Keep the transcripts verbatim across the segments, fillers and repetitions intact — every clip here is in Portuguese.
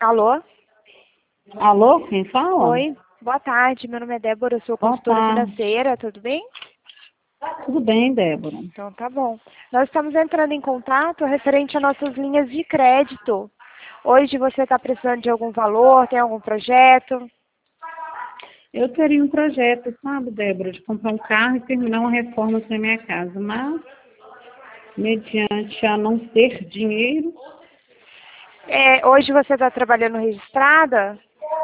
Alô? Alô, quem fala? Oi, boa tarde. Meu nome é Débora, eu sou Boa consultora tarde. financeira, tudo bem? Tudo bem, Débora? Então tá bom. Nós estamos entrando em contato referente a nossas linhas de crédito. Hoje você está precisando de algum valor, tem algum projeto? Eu teria um projeto, sabe, Débora, de comprar um carro e terminar uma reforma na minha casa, mas, mediante a não ter dinheiro, É, hoje você está trabalhando registrada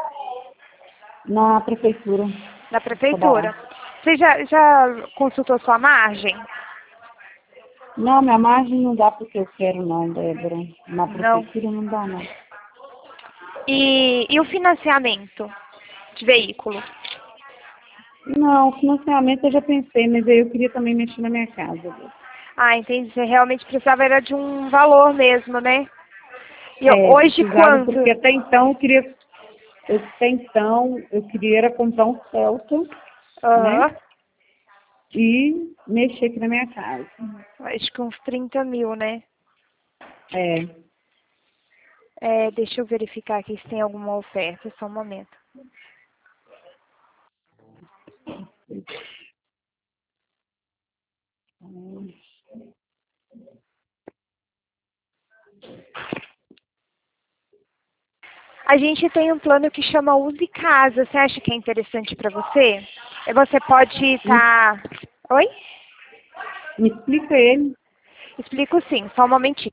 na prefeitura. na Trabalhar. prefeitura. Você já, já consultou sua margem? Não, minha margem não dá porque eu quero não, Débora. Na Não. prefeitura não dá não. E, e o financiamento de veículo? Não, financiamento eu já pensei, mas aí eu queria também mexer na minha casa. Débora. Ah, entendi. Você realmente precisava era de um valor mesmo, né? E É, hoje precisava quanto? porque até então eu queria, eu, até então eu queria era comprar um Celta, né? Aham. E mexer aqui na minha casa. Acho que uns trinta mil, né? É. É, deixa eu verificar aqui se tem alguma oferta, só um momento. A gente tem um plano que chama Use Casa. Você acha que é interessante para você? E você pode Me, estar... Oi? me explica ele. Explico sim, só um momentinho.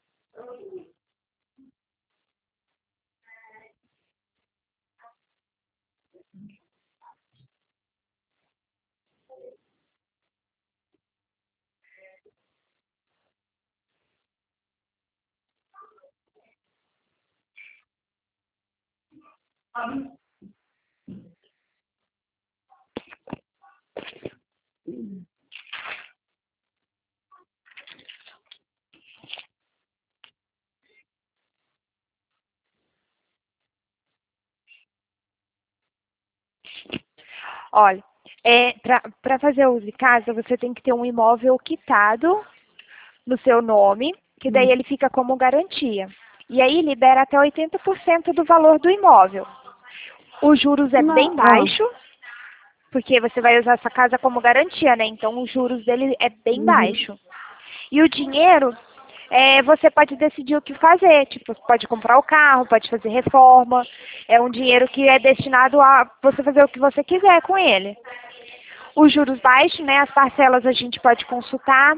Olha, é, para fazer o Use Casa, você tem que ter um imóvel quitado no seu nome, que daí Hum. ele fica como garantia. E aí libera até oitenta por cento do valor do imóvel. Os juros é Não, bem ah, baixo, porque você vai usar essa casa como garantia, né? Então os juros dele é bem uhum. baixo. E o dinheiro, é, você pode decidir o que fazer. Tipo, pode comprar o carro, pode fazer reforma. É um dinheiro que é destinado a você fazer o que você quiser com ele. Os juros baixos, né? As parcelas a gente pode consultar.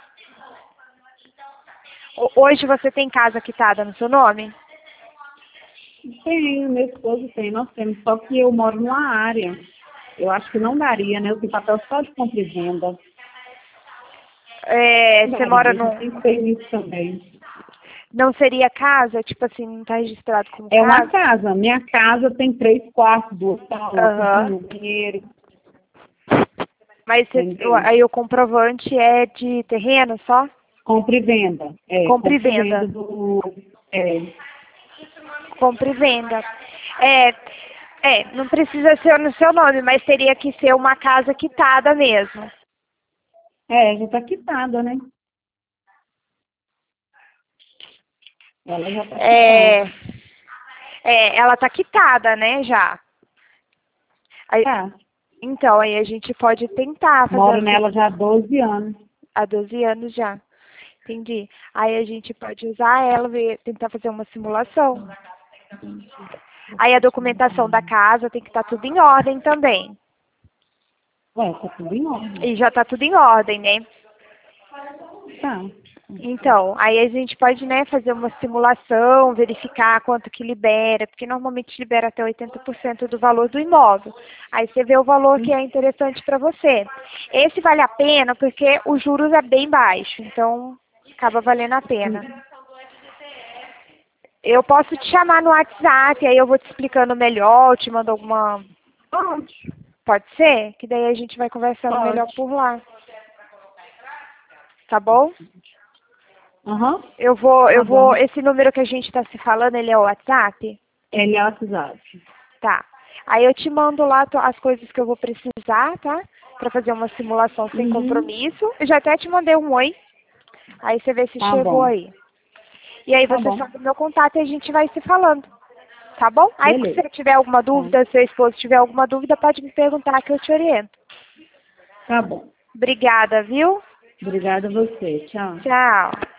Ho- Hoje você tem casa quitada no seu nome? Tem, meu esposo tem, nós temos, só que eu moro numa área. Eu acho que não daria, né? Eu tenho papel só de compra e venda. É, Não você mora daria, já num... pensei nisso também. Não seria casa? Tipo assim, não está registrado como É uma casa? casa. Minha casa tem três quartos, duas salas, Aham. cozinha, banheiro, Mas você- o- entendeu? aí o comprovante é de terreno só? Compra e venda. É, Compra e compra e venda venda. do. É, Compra e venda. É, é, não precisa ser no seu nome, mas teria que ser uma casa quitada mesmo. é já está quitada, né? Ela já está É, quitada. é, ela tá quitada, né, já. Aí- Tá. então, aí a gente pode tentar fazer Moro a sim- nela já há doze anos. há doze anos já. Entendi. Aí a gente pode usar ela, ver, tentar fazer uma simulação. Aí a documentação da casa tem que estar tudo em ordem também. Ué, tá tudo em ordem. E já tá tudo em ordem, né? Tá. Então, aí a gente pode, né, fazer uma simulação, verificar quanto que libera, porque normalmente libera até oitenta por cento do valor do imóvel. Aí você vê o valor que é interessante para você. Esse vale a pena porque os juros é bem baixo, então acaba valendo a pena. Eu posso te chamar no WhatsApp, aí eu vou te explicando melhor, te mando alguma... Pode. Pode ser? Que daí a gente vai conversando melhor Pode. por lá. Tá bom? Aham. Eu vou, Tá eu vou, bom. esse número que a gente está se falando, ele é o WhatsApp? Ele é o WhatsApp. Tá. Aí eu te mando lá to- as coisas que eu vou precisar, tá? Pra fazer uma simulação sem Uhum. compromisso. Eu já até te mandei um oi. Aí você vê se Tá chegou bom. aí. E aí Tá você bom. sabe o meu contato e a gente vai se falando. Tá bom? Aí Beleza. se você tiver alguma dúvida, se seu esposo tiver alguma dúvida, pode me perguntar que eu te oriento. Tá bom. Obrigada, viu? Obrigada a você. Tchau. Tchau.